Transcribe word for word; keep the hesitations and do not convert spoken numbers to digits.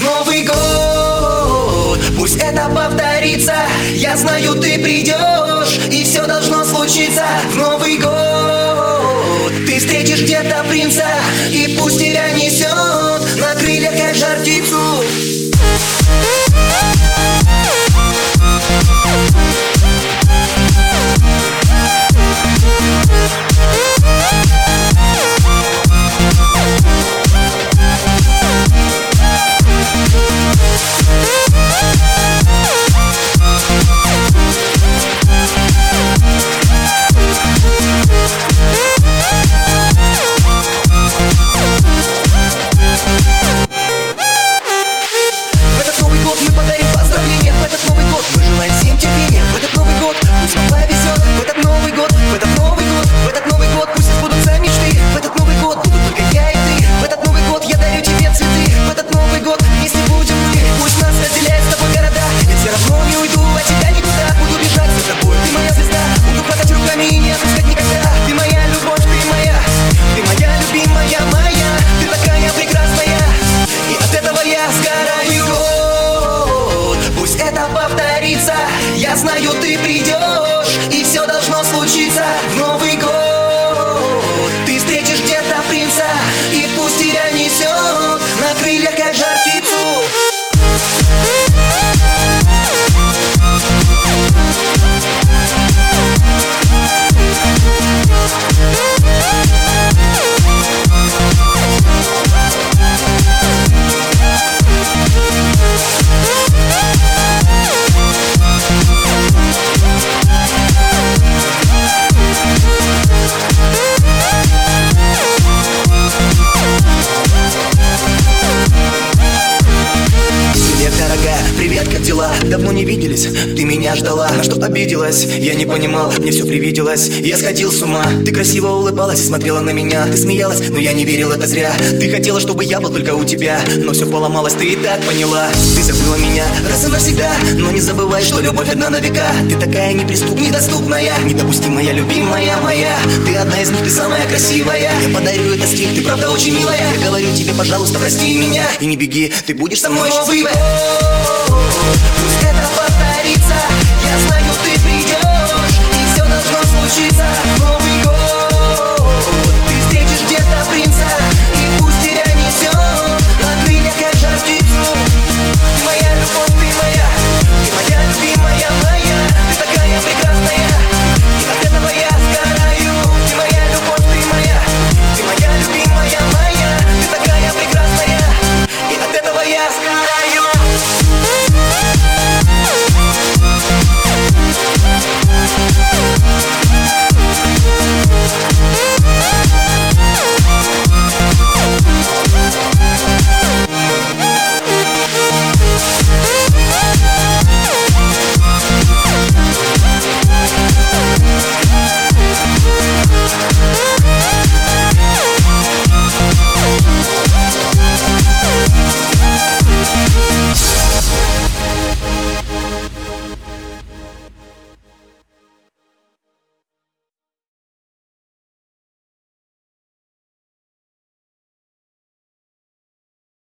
Новый год, пусть это повторится. Я знаю, ты придешь, и все должно случиться. В Новый год ты встретишь где-то принца, и пусть тебя несет на крыльях, как жар птицу. Я знаю, ты придешь, и все должно случиться. В Новый год ты встретишь где-то принца, и пусть тебя несет на крыльях, как жар птицу. Привет, как дела? Давно не виделись, ты меня ждала. На что обиделась? Я не понимал, мне все привиделось. Я сходил с ума. Ты красиво улыбалась и смотрела на меня. Ты смеялась, но я не верил, это зря. Ты хотела, чтобы я был только у тебя, но все поломалось, ты и так поняла. Ты забыла меня раз и навсегда, но не забывай, что любовь одна на века. Ты такая неприступная, недоступная, недопустимая, любимая моя. Ты одна из них, ты самая красивая. Я подарю этот стих, ты правда очень милая. Я говорю тебе, пожалуйста, прости меня и не беги, ты будешь со мной счастливой. Пусть это повторится. Я знаю, ты придешь, и все должно случиться.